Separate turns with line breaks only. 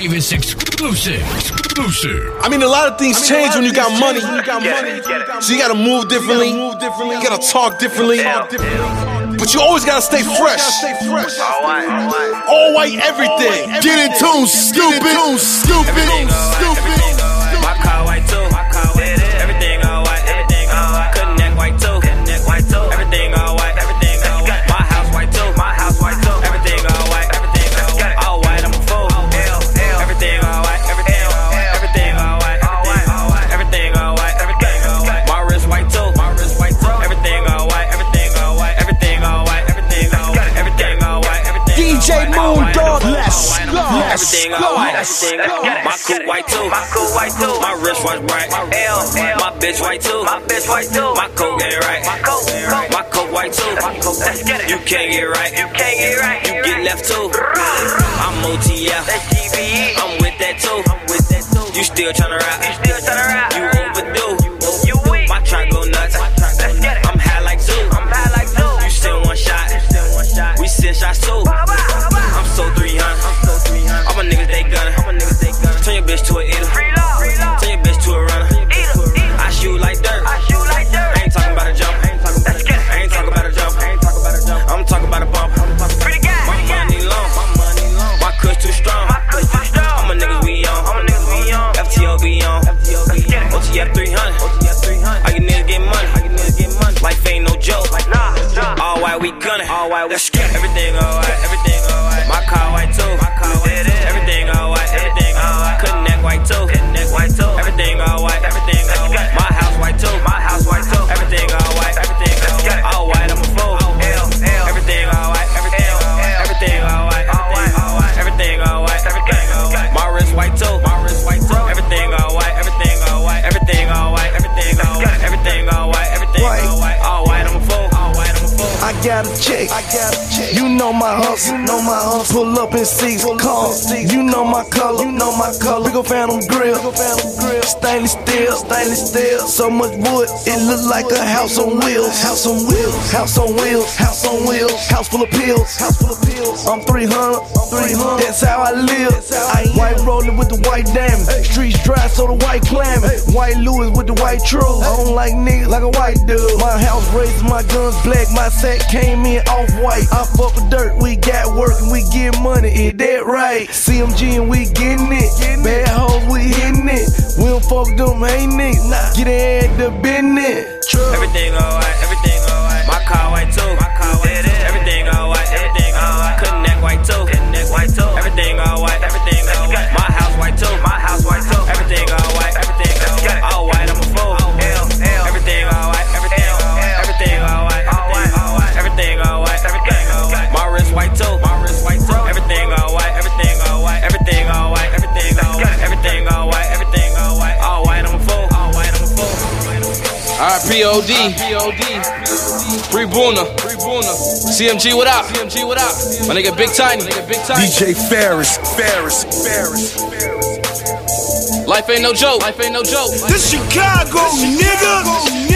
Davis exclusive.
I mean, a lot of things change when you got money. So you gotta move differently. You gotta talk differently. But you always gotta stay fresh. All white everything. Get in tune, stupid.
My car white too. Everything all white. Couldn't neck white too. Everything all white. My house white too. Everything all white. All white, I'm a fool. Everything all white. Everything all white. Everything all white. My wrist white too. Everything all white. Everything all white. Everything all white.
DJ Moondog, let's go.
Everything all white. My coupe white too. My wrist was bright. My bitch white too. My coat get right. My coat white too. You can't get right. You get left too. I'm OTF. I'm with that too. You still tryna rap. You overdue. My track go nuts. I'm high like zoo. You still one shot. We send shots too. I'm so 300. All my niggas they gunnin'. Turn your bitch to a eater. Turn your bitch to a runner. I shoot like dirt. I ain't talking about a jump. I ain't talking about a jump. I'm talking about a bump. My money long. My cush too strong. All my niggas we on. FTO be on. OTF 300. All you niggas get money. Life ain't no joke. All white we gunnin'. Let's get everything all white. My car white too. Everything all white. Couldn't neck white too. Everything all white. My house white too. Everything all white. All white, I'm a fool. Everything all white. Everything all white. Everything all white. My wrist white too. Everything all white. Everything all white. Everything all white. All white, I'm a fool.
I got a check. You know my hustle. Pull up in seats, cars. You know my color. We gon' Phantom grill. Stainless steel. So much wood, it look like a house on wheels. House full of pills. I'm 300. That's how I live. White rolling with the white diamond. Streets dry, so the white clamming. White Louis with the white truth. I don't like niggas like a white dude. My house raised, my guns black. My set came in off white. I fuck with dirt, we got work and we get money. Is that right? CMG and we getting it. Bad hoes, we hitting it. We don't fuck them, hey niggas. Get ahead the business.
Everything all white. My car white too. Everything all white. Couldn't neck white too. Everything all white. My house white too. Everything all white. All white, I'm a fool. Everything all white. Everything all white. Everything all white. My wrist white too. Everything all white. Everything all white. Everything all white. All white, I'm a fool.
Alright, POD. Free Boona. CMG, what up? My nigga Big Tiny.
DJ Ferris.
Life ain't no joke.
This Chicago, nigga.